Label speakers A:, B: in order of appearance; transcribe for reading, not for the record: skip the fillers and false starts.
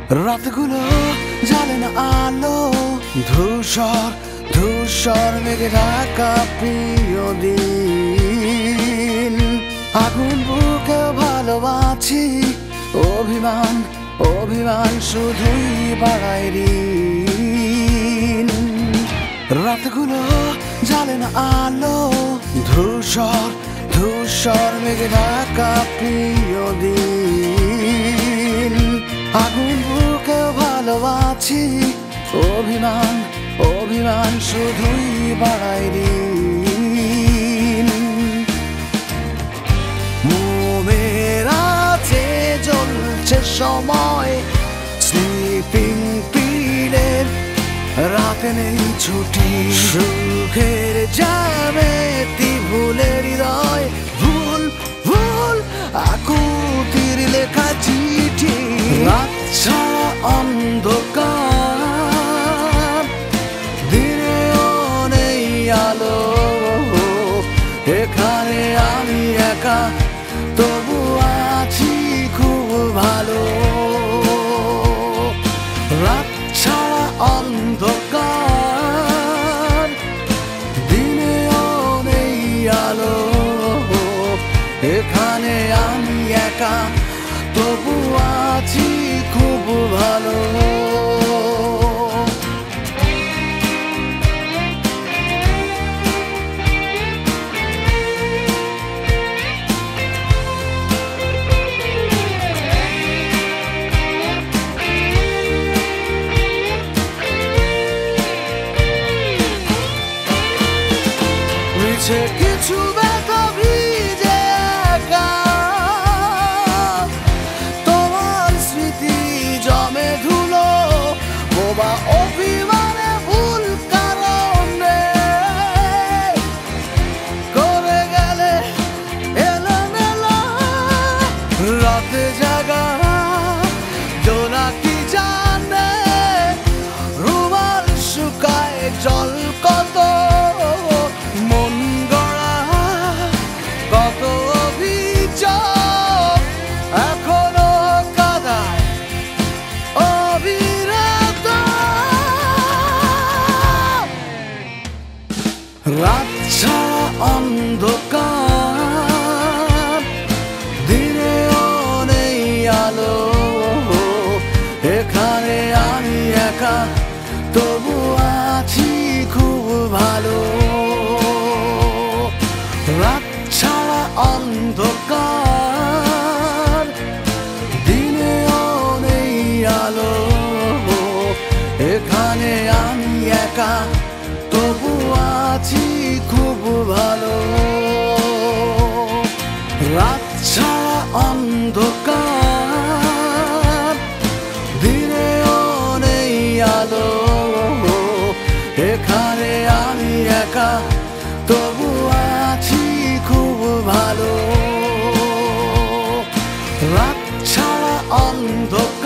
A: রাতগুলো জ্বালে না আলো, ধূসর ধূসর মেঘে ঢাকা প্রিয় দিন। আগুন বুকে ভালোবাসি, অভিমান অভিমান শুধুই বাড়ায় ঋণ। রাতগুলো জ্বালে না আলো, ধূসর ধূসর মেঘে ঢাকা প্রিয় দিন। আগুন বুকে ভালোবাসি, অভিমান অভিমান শুধুই বাড়ায় ঋণ। মোমের আছে জ্বলছে সময়, স্লিপিং পিলের রাতে নেই ছুটি। সুখের জ্যামিতি ভুলের হৃদয়, ভুল ভুল আকুতির লেখা চিঠি। রাত ছাড়া অন্ধকার, দিনেও নেই আলো। এখানে আমি একা, তবু আছি খুব ভালো। রাত ছাড়া অন্ধকার, দিনেও নেই আলো। এখানে আমি একা, তবু আছি খুব ভালো। মিছে কিছু ব্যথা ভিজে একা, তোমার স্মৃতি জমে ধুলো। বোবা অভিমানে ভুল কারণে করে গেলে এলোমেলো। রাতে জাগা জোনাকি জানে, রুমাল শুকায় জল কত। মন গড়া কত অভিযোগ এখনো কাদায় অবিরত। রাত ছাড়া অন্ধকার, দিনেও নেই আলো। এখানে আমি একা, তবু আছি খুব ভালো। রাত ছাড়া অন্ধকার, দিনেও নেই আলো। এখানে আমি একা, তবু আছি খুব ভালো। রাত ছাড়া অন্ধকার, দিনেও নেই আলো। এখানে আমি একা, তবু আছি খুব ভালো। রাত ছাড়া অন্ধকার।